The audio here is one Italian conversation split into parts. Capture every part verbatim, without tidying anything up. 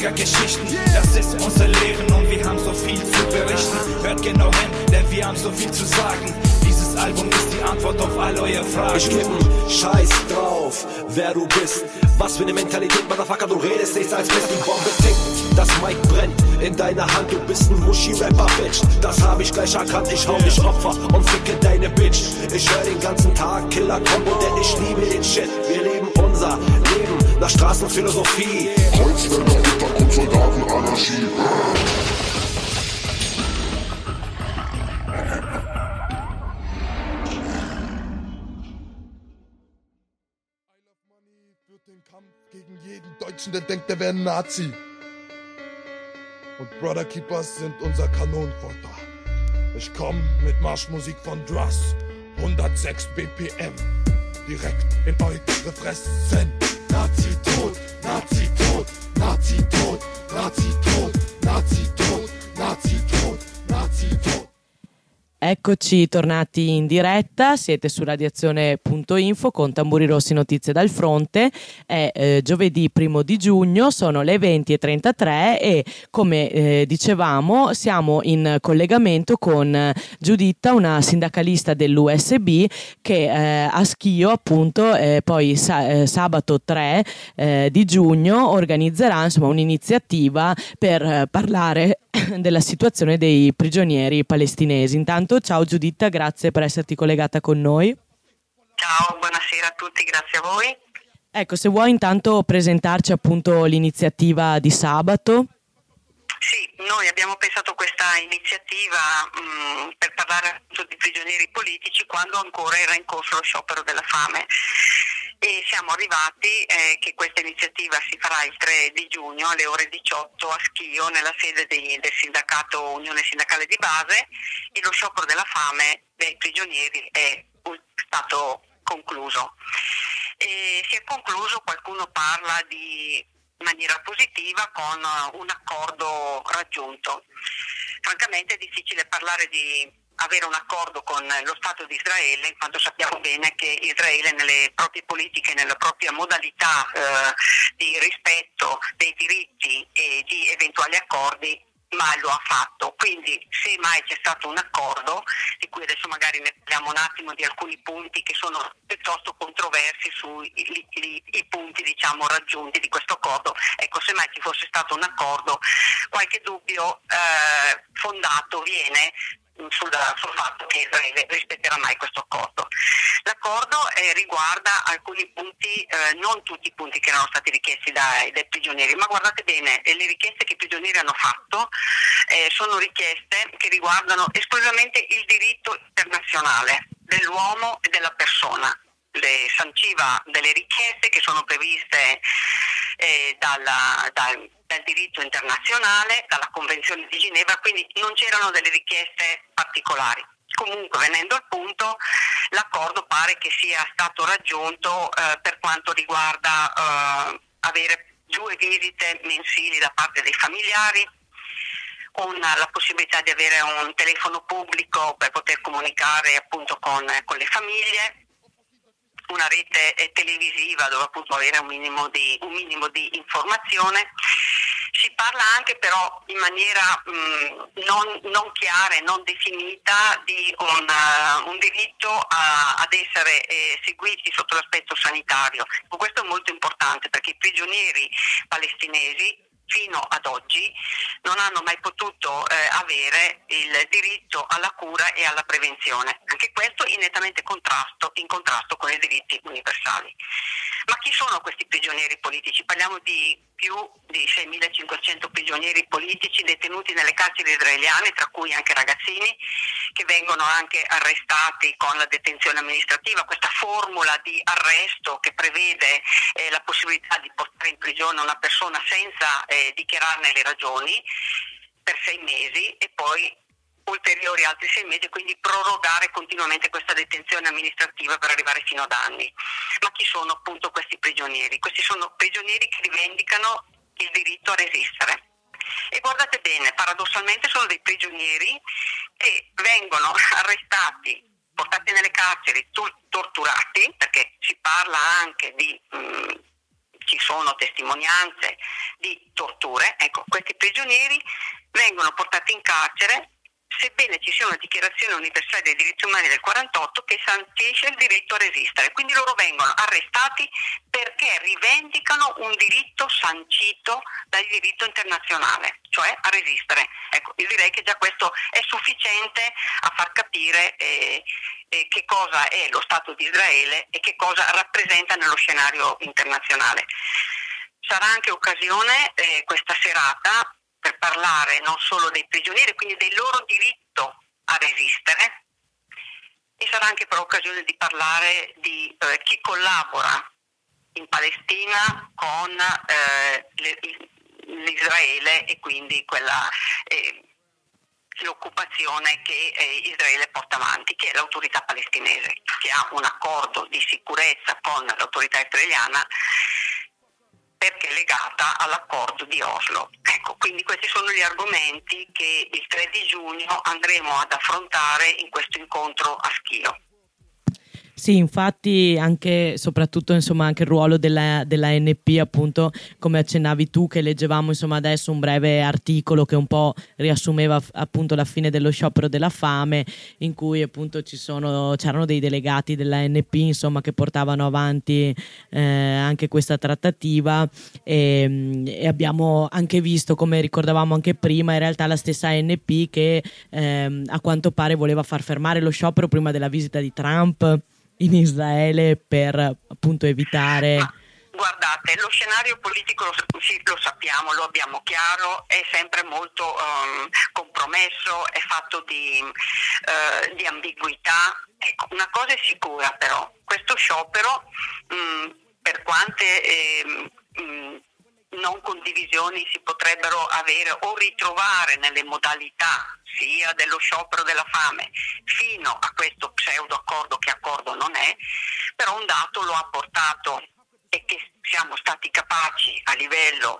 Geschichten, das ist unser Leben und wir haben so viel zu berichten. Hört genau hin, denn wir haben so viel zu sagen. Dieses Album ist die Antwort auf all eure Fragen. Ich geb einen Scheiß drauf, wer du bist. Was für eine Mentalität, Motherfucker, du redest nichts als Mist. Die Bombe tickt, das Mic brennt in deiner Hand. Du bist ein Muschi-Rapper-Bitch, das hab ich gleich erkannt. Ich hau dich Opfer und ficke deine Bitch. Ich hör den ganzen Tag Killer-Kombo, denn ich liebe den Shit. Wir leben unser Leben nach Straßenphilosophie. Holzfäller, Hintergrund, Soldaten, Anarchie. Den Kampf gegen jeden Deutschen, der denkt, der wäre ein Nazi. Und Brother Keepers sind unser Kanonenfutter. Ich komm mit Marschmusik von Druss, hundertsechs B P M, direkt in eure Fressen. Nazi tot, Nazi tot, Nazi tot, Nazi tot, Nazi tot, Nazi tot, Nazi tot. Eccoci tornati in diretta, siete su radiazione punto info con Tamburi Rossi, notizie dal fronte. È eh, giovedì primo di giugno, sono le venti e trentatré e come eh, dicevamo siamo in collegamento con Giuditta, una sindacalista dell'U S B che eh, a Schio appunto eh, poi sa- eh, sabato tre eh, di giugno organizzerà insomma un'iniziativa per eh, parlare della situazione dei prigionieri palestinesi. Intanto ciao Giuditta, grazie per esserti collegata con noi. Ciao, buonasera a tutti, grazie a voi. Ecco, se vuoi intanto presentarci appunto l'iniziativa di sabato. Sì, noi abbiamo pensato questa iniziativa mh, per parlare appunto di prigionieri politici quando ancora era in corso lo sciopero della fame. E siamo arrivati eh, che questa iniziativa si farà il tre di giugno alle ore diciotto a Schio nella sede di, del sindacato Unione Sindacale di Base e lo sciopero della fame dei prigionieri è stato concluso. E si è concluso, qualcuno parla di maniera positiva, con un accordo raggiunto. Francamente è difficile parlare di avere un accordo con lo Stato di Israele, in quanto sappiamo bene che Israele nelle proprie politiche, nella propria modalità eh, di rispetto dei diritti e di eventuali accordi mai lo ha fatto. Quindi se mai c'è stato un accordo, di cui adesso magari ne parliamo un attimo di alcuni punti che sono piuttosto controversi sui i, i, i punti diciamo raggiunti di questo accordo, ecco, se mai ci fosse stato un accordo qualche dubbio eh, fondato viene Sul, sul fatto che Israele rispetterà mai questo accordo. L'accordo eh, riguarda alcuni punti, eh, non tutti i punti che erano stati richiesti dai, dai prigionieri, ma guardate bene, eh, le richieste che i prigionieri hanno fatto eh, sono richieste che riguardano esclusivamente il diritto internazionale dell'uomo e della persona. Le sanciva delle richieste che sono previste eh, dalla, dal, dal diritto internazionale, dalla Convenzione di Ginevra, quindi non c'erano delle richieste particolari. Comunque, venendo al punto, l'accordo pare che sia stato raggiunto eh, per quanto riguarda eh, avere due visite mensili da parte dei familiari, una, la possibilità di avere un telefono pubblico per poter comunicare appunto con, con le famiglie, una rete televisiva dove appunto avere un minimo di, un minimo di informazione. Si parla anche però in maniera mh, non, non chiara e non definita di un, uh, un diritto a, ad essere eh, seguiti sotto l'aspetto sanitario. Questo è molto importante perché i prigionieri palestinesi fino ad oggi non hanno mai potuto eh, avere il diritto alla cura e alla prevenzione. Anche questo in nettamente contrasto, in contrasto con i diritti universali. Ma chi sono questi prigionieri politici? Parliamo di più di seimilacinquecento prigionieri politici detenuti nelle carceri israeliane, tra cui anche ragazzini che vengono anche arrestati con la detenzione amministrativa, questa formula di arresto che prevede eh, la possibilità di portare in prigione una persona senza eh, dichiararne le ragioni per sei mesi e poi ulteriori altri sei mesi, quindi prorogare continuamente questa detenzione amministrativa per arrivare fino ad anni. Ma chi sono appunto questi prigionieri? Questi sono prigionieri che rivendicano il diritto a resistere. E guardate bene, paradossalmente sono dei prigionieri che vengono arrestati, portati nelle carceri, torturati, perché si parla anche di mh, ci sono testimonianze di torture, ecco, questi prigionieri vengono portati in carcere, sebbene ci sia una dichiarazione universale dei diritti umani del quarantotto che sancisce il diritto a resistere. Quindi loro vengono arrestati perché rivendicano un diritto sancito dal diritto internazionale, cioè a resistere. Ecco, io direi che già questo è sufficiente a far capire eh, eh, che cosa è lo Stato di Israele e che cosa rappresenta nello scenario internazionale. Sarà anche occasione eh, questa serata per parlare non solo dei prigionieri, quindi del loro diritto a resistere, e sarà anche per occasione di parlare di eh, chi collabora in Palestina con eh, le, l'Israele e quindi quella eh, l'occupazione che eh, Israele porta avanti, che è l'autorità palestinese, che ha un accordo di sicurezza con l'autorità israeliana perché è legata all'accordo di Oslo. Ecco, quindi questi sono gli argomenti che il tre di giugno andremo ad affrontare in questo incontro a Schio. Sì, infatti anche soprattutto insomma anche il ruolo della, della N P, appunto come accennavi tu, che leggevamo insomma adesso un breve articolo che un po' riassumeva appunto la fine dello sciopero della fame, in cui appunto ci sono c'erano dei delegati della N P insomma che portavano avanti eh, anche questa trattativa e, e abbiamo anche visto, come ricordavamo anche prima, in realtà la stessa N P che eh, a quanto pare voleva far fermare lo sciopero prima della visita di Trump in Israele per appunto evitare. Ma, guardate, lo scenario politico lo, sì, lo sappiamo, lo abbiamo chiaro, è sempre molto um, compromesso, è fatto di, uh, di ambiguità. Ecco, una cosa è sicura però, questo sciopero mh, per quante eh, mh, non condivisioni si potrebbero avere o ritrovare nelle modalità sia dello sciopero della fame fino a questo pseudo accordo, che accordo non è, però un dato lo ha portato, e che siamo stati capaci a livello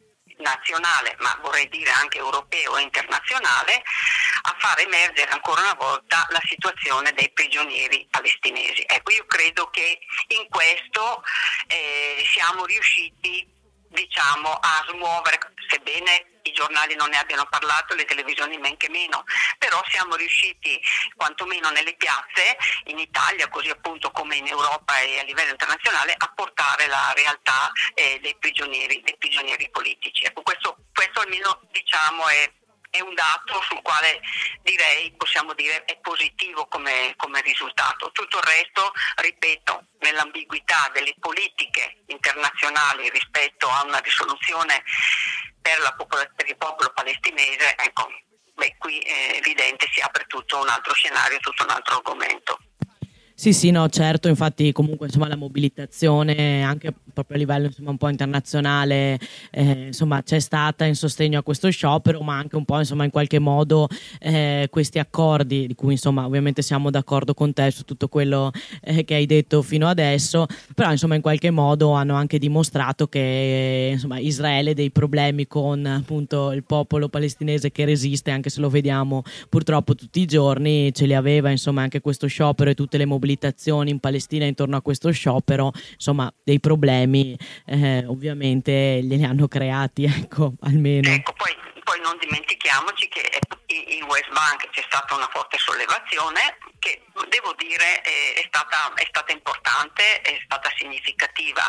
nazionale, ma vorrei dire anche europeo e internazionale, a far emergere ancora una volta la situazione dei prigionieri palestinesi. Ecco, io credo che in questo eh, siamo riusciti, diciamo, a smuovere, sebbene i giornali non ne abbiano parlato, le televisioni men che meno, però siamo riusciti quantomeno nelle piazze in Italia, così appunto come in Europa e a livello internazionale, a portare la realtà eh, dei prigionieri, dei prigionieri politici. Ecco, questo, questo almeno diciamo è è un dato sul quale direi, possiamo dire, è positivo come, come risultato. Tutto il resto, ripeto, nell'ambiguità delle politiche internazionali rispetto a una risoluzione per, la popol- per il popolo palestinese, ecco, beh, qui è evidente, si apre tutto un altro scenario, tutto un altro argomento. Sì, sì, no, certo, infatti comunque insomma la mobilitazione anche proprio a livello insomma un po' internazionale eh, insomma c'è stata in sostegno a questo sciopero, ma anche un po' insomma in qualche modo eh, questi accordi, di cui insomma ovviamente siamo d'accordo con te su tutto quello eh, che hai detto fino adesso, però insomma in qualche modo hanno anche dimostrato che insomma Israele dei problemi con appunto il popolo palestinese che resiste, anche se lo vediamo purtroppo tutti i giorni, ce li aveva insomma anche questo sciopero e tutte le mobilitazioni in Palestina intorno a questo sciopero, insomma dei problemi eh, ovviamente glieli hanno creati, ecco, almeno. Ecco, poi, poi non dimentichiamoci che in West Bank c'è stata una forte sollevazione che devo dire è stata, è stata importante, è stata significativa,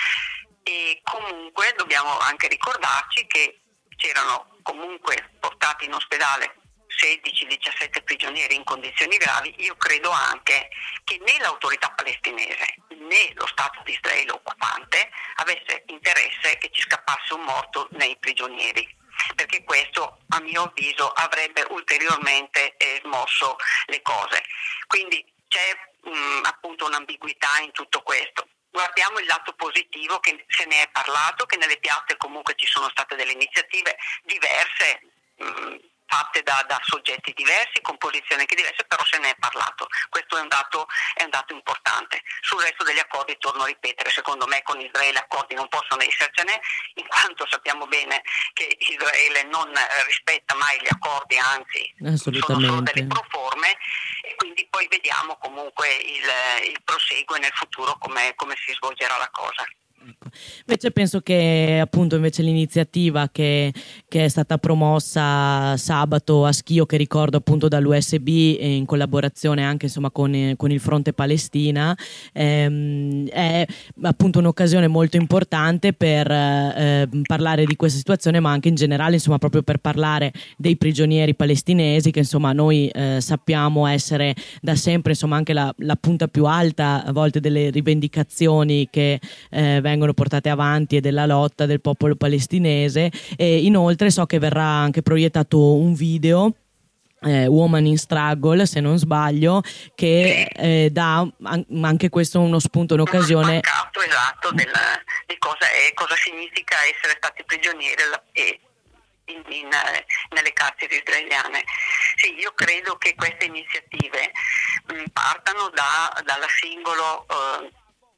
e comunque dobbiamo anche ricordarci che c'erano comunque portati in ospedale sedici diciassette prigionieri in condizioni gravi. Io credo anche che né l'autorità palestinese né lo Stato di Israele occupante avesse interesse che ci scappasse un morto nei prigionieri, perché questo a mio avviso avrebbe ulteriormente eh, smosso le cose. Quindi c'è mh, appunto un'ambiguità in tutto questo. Guardiamo il lato positivo, che se ne è parlato, che nelle piazze comunque ci sono state delle iniziative diverse, mh, fatte da, da soggetti diversi, con posizioni anche diverse, però se ne è parlato. Questo è un dato, è un dato importante. Sul resto degli accordi, torno a ripetere, secondo me con Israele accordi non possono essercene, in quanto sappiamo bene che Israele non rispetta mai gli accordi, anzi sono solo delle proforme, e quindi poi vediamo comunque il, il proseguo nel futuro come, come si svolgerà la cosa. Ecco. Invece penso che appunto invece l'iniziativa che, che è stata promossa sabato a Schio, che ricordo appunto dall'U S B in collaborazione anche insomma con, con il Fronte Palestina, ehm, è appunto un'occasione molto importante per eh, parlare di questa situazione, ma anche in generale insomma proprio per parlare dei prigionieri palestinesi, che insomma noi eh, sappiamo essere da sempre insomma anche la, la punta più alta a volte delle rivendicazioni che eh, vengono portate avanti e della lotta del popolo palestinese. E inoltre so che verrà anche proiettato un video, Eh, Woman in Struggle se non sbaglio, che eh, dà an- anche questo uno spunto, un'occasione. Un spaccato esatto della, di cosa è, cosa significa essere stati prigionieri e in, in, nelle carceri israeliane. Sì, io credo che queste iniziative mh, partano da, dalla singolo eh,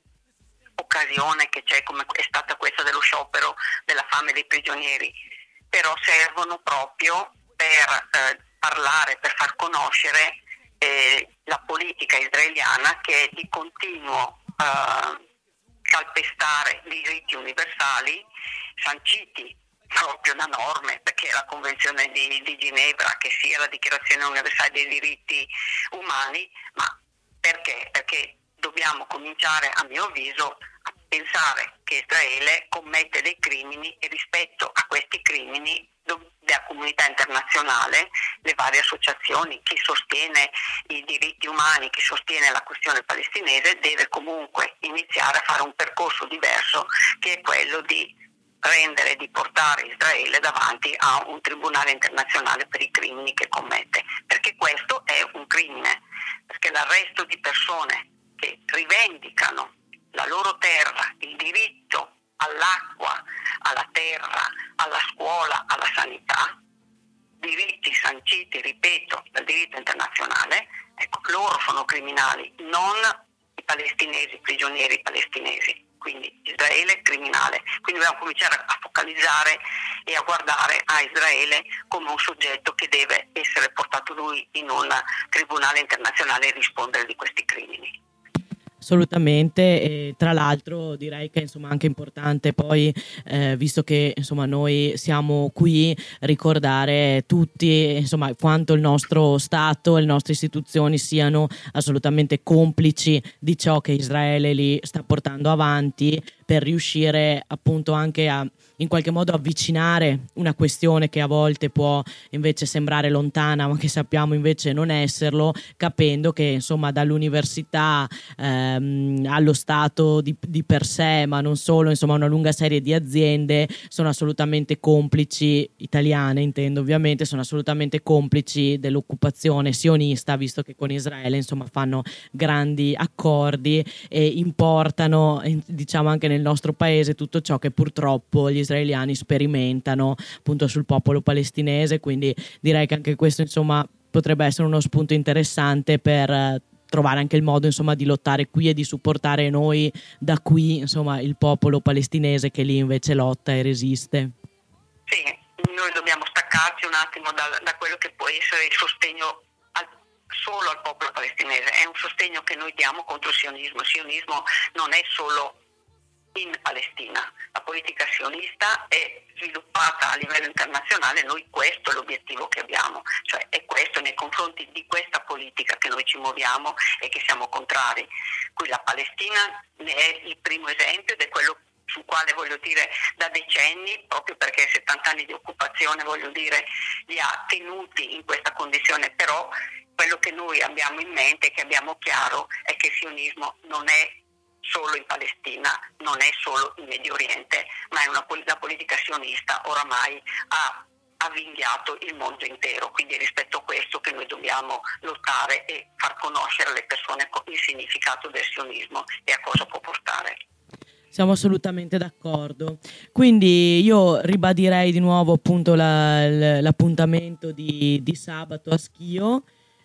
occasione che c'è, come è stata questa dello sciopero della fame dei prigionieri, però servono proprio per eh, parlare, per far conoscere eh, la politica israeliana, che è di continuo eh, calpestare diritti universali sanciti proprio da norme, perché la Convenzione di, di Ginevra, che sia la Dichiarazione universale dei diritti umani, ma perché? Perché dobbiamo cominciare, a mio avviso, a pensare che Israele commette dei crimini e rispetto a questi crimini la comunità internazionale, le varie associazioni, chi sostiene i diritti umani, chi sostiene la questione palestinese, deve comunque iniziare a fare un percorso diverso, che è quello di rendere, di portare Israele davanti a un tribunale internazionale per i crimini che commette, perché questo è un crimine, perché l'arresto di persone che rivendicano la loro terra, il diritto all'acqua, alla terra, alla scuola, alla sanità, diritti sanciti, ripeto, dal diritto internazionale, ecco, loro sono criminali, non i palestinesi, i prigionieri palestinesi. Quindi Israele è criminale, quindi dobbiamo cominciare a focalizzare e a guardare a Israele come un soggetto che deve essere portato lui in un tribunale internazionale e rispondere di questi crimini. Assolutamente, e tra l'altro direi che insomma anche importante poi eh, visto che insomma noi siamo qui, ricordare tutti insomma quanto il nostro Stato e le nostre istituzioni siano assolutamente complici di ciò che Israele lì sta portando avanti, per riuscire appunto anche a in qualche modo avvicinare una questione che a volte può invece sembrare lontana, ma che sappiamo invece non esserlo, capendo che insomma dall'università ehm, allo Stato di, di per sé, ma non solo, insomma una lunga serie di aziende sono assolutamente complici, italiane intendo ovviamente, sono assolutamente complici dell'occupazione sionista, visto che con Israele insomma fanno grandi accordi e importano diciamo anche nel nostro paese tutto ciò che purtroppo gli israeliani sperimentano appunto sul popolo palestinese, quindi direi che anche questo insomma potrebbe essere uno spunto interessante per eh, trovare anche il modo insomma di lottare qui e di supportare noi da qui insomma il popolo palestinese che lì invece lotta e resiste. Sì, noi dobbiamo staccarci un attimo da, da quello che può essere il sostegno al, solo al popolo palestinese, è un sostegno che noi diamo contro il sionismo. Il sionismo non è solo in Palestina, la politica sionista è sviluppata a livello internazionale, noi questo è l'obiettivo che abbiamo, cioè è questo, nei confronti di questa politica che noi ci muoviamo e che siamo contrari. Qui la Palestina ne è il primo esempio ed è quello sul quale voglio dire da decenni, proprio perché settanta anni di occupazione voglio dire li ha tenuti in questa condizione, però quello che noi abbiamo in mente, che abbiamo chiaro, è che il sionismo non è solo in Palestina, non è solo in Medio Oriente, ma è una la politica sionista oramai ha avvinghiato il mondo intero, quindi è rispetto a questo che noi dobbiamo lottare e far conoscere alle persone il significato del sionismo e a cosa può portare. Siamo assolutamente d'accordo, quindi io ribadirei di nuovo appunto la, l'appuntamento di, di sabato a Schio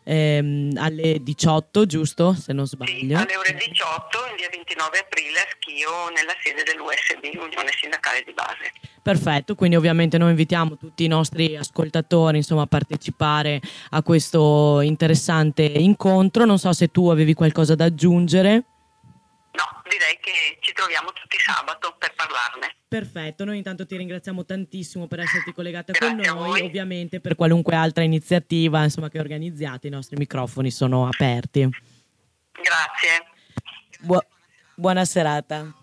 ehm, alle diciotto, giusto? Se non sbaglio. Sì, alle ore diciotto in via ventinove aprile a Schio, nella sede dell'U S B, Unione Sindacale di Base. Perfetto, quindi ovviamente noi invitiamo tutti i nostri ascoltatori insomma a partecipare a questo interessante incontro. Non so se tu avevi qualcosa da aggiungere. No, direi che ci troviamo tutti sabato per parlarne. Perfetto, noi intanto ti ringraziamo tantissimo per esserti collegata Grazie con a noi, voi. ovviamente per qualunque altra iniziativa insomma, che organizziate, i nostri microfoni sono aperti. Grazie. Bu- buona serata.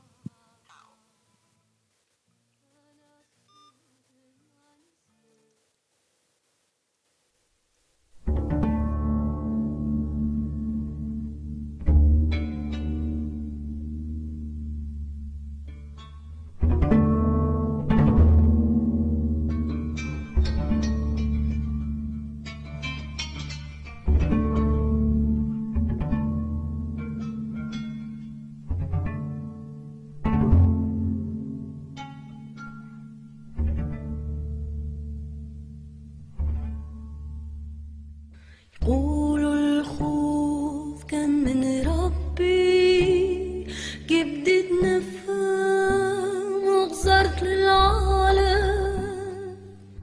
قولوا الخوف كان من ربي كبدت نفهم وغزرت للعالم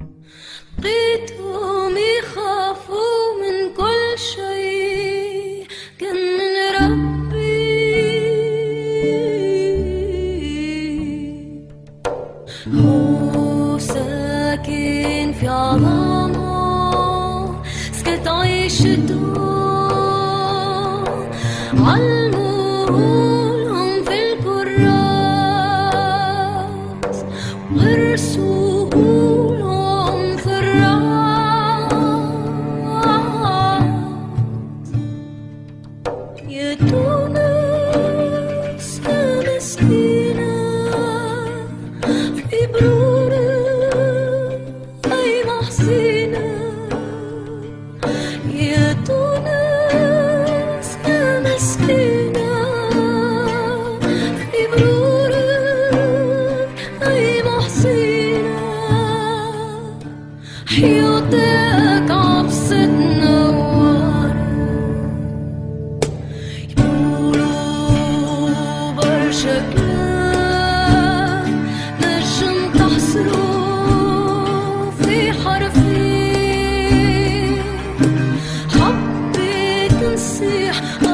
لقيتهم يخافوا من كل شيء كان من ربي هو ساكن في عظمه عيشتهم علموهم في الكراس ورسولهم في الراس يا تونس يا مسكينة في برورة أي محسنة يا تونس يا مسكينة في برورك أي محسنة حياتك عبسة نوار يقولوا برشا كلام نجم تحصروا في حرفين حبيت نصيح